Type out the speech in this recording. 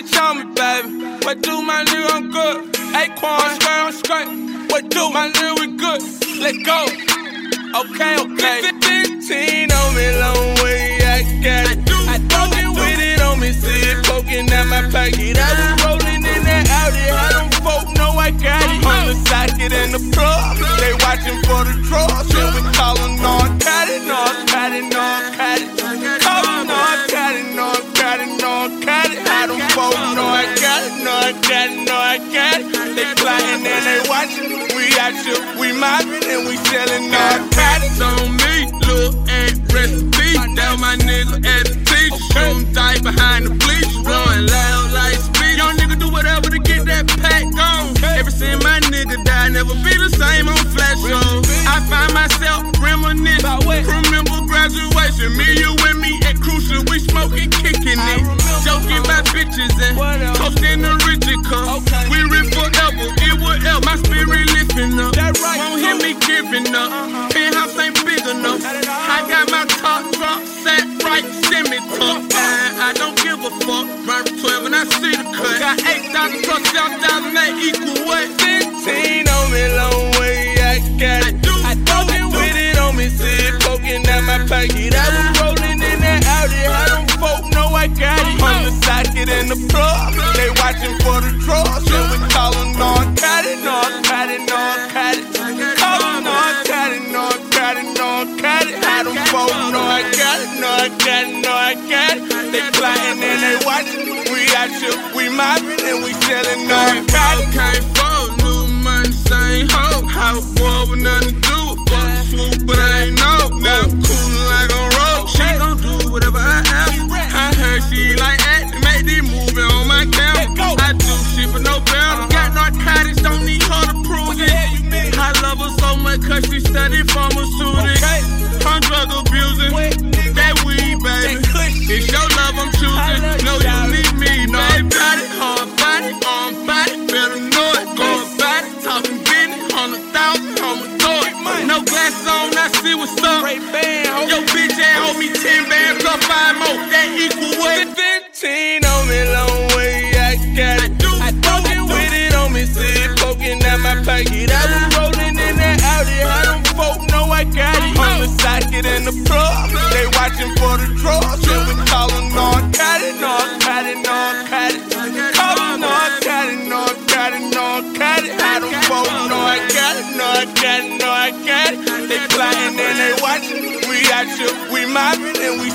bitch on me, baby. What do, my nigga? I'm good. Aquan, I'm straight. What do, my nigga? We good. Let go. Okay. 15 on me, long way, I got it. I fucking with it on me, see it poking out my pocket. I was rolling in that Audi, how them folk know I got it. On the socket and the plug, they watching for the drugs. And we callin' narcotic. Callin' narcotic. How them folk know I got it. They plotting and they watching. We out here, we mobbing and we selling narcotics. On me, look and recipe. That my nigga at the teacher. Shoot him tight behind the bleachers. Blowing loud like speed. Young nigga do whatever to get that pack gone. Ever since my nigga died, never be the same on flash shows. I find myself reminiscing. Remember graduation, me, you, and me at Crucial. We smoking, kicking it. Joking about bitches and toasting the Richard cup. We rip forever, it will help. My spirit lifting up. Won't hear me giving up. Penthouse ain't big enough. I got my top drop, sat right, semi-tuck. I don't give a fuck. Right 12 and I see the cut. Got 8,000 plus 7,000, that equal what? 15 on me, long way, I got it. I fucking with it on me, see it poking out my pocket. I was rolling in that Audi, how them folk know I got it. On the socket and the plug, they watching for the drugs. And we callin' narcotic. How them folk know I got it. They plotting and they watching. We out here, we mobbing and we selling narcotics. Came for new money, same hoe. House boy with nothing to do. Fuck the swoop, but I ain't know. Now I'm coolin' like on road. She gon' do whatever I ask. I heard she like acting, make these moving on my camera. I do shit for no bounty. Got narcotics, don't need her to prove it. I love her so much cause she studied pharmaceutics. I'm drug abusing, that weed, baby. It's your love I'm choosing. No, you need me, no. Got it, hard body, arm body. Better know it, going body. Talking business, 100,000, I'ma throw it. No glasses on, I see what's up. Yo, bitch ass hold me 10 bands plus 5 more. That equal what? 15 on me, long way, I got it. I fucking with it on me, see it poking out my pocket. I was rolling in that Audi, how them folk know I got it. On the socket and the plug, they watching for the drugs. And we callin' narcotic. How them folk know I got it. They plotting and they watching. We out here, we mobbing and we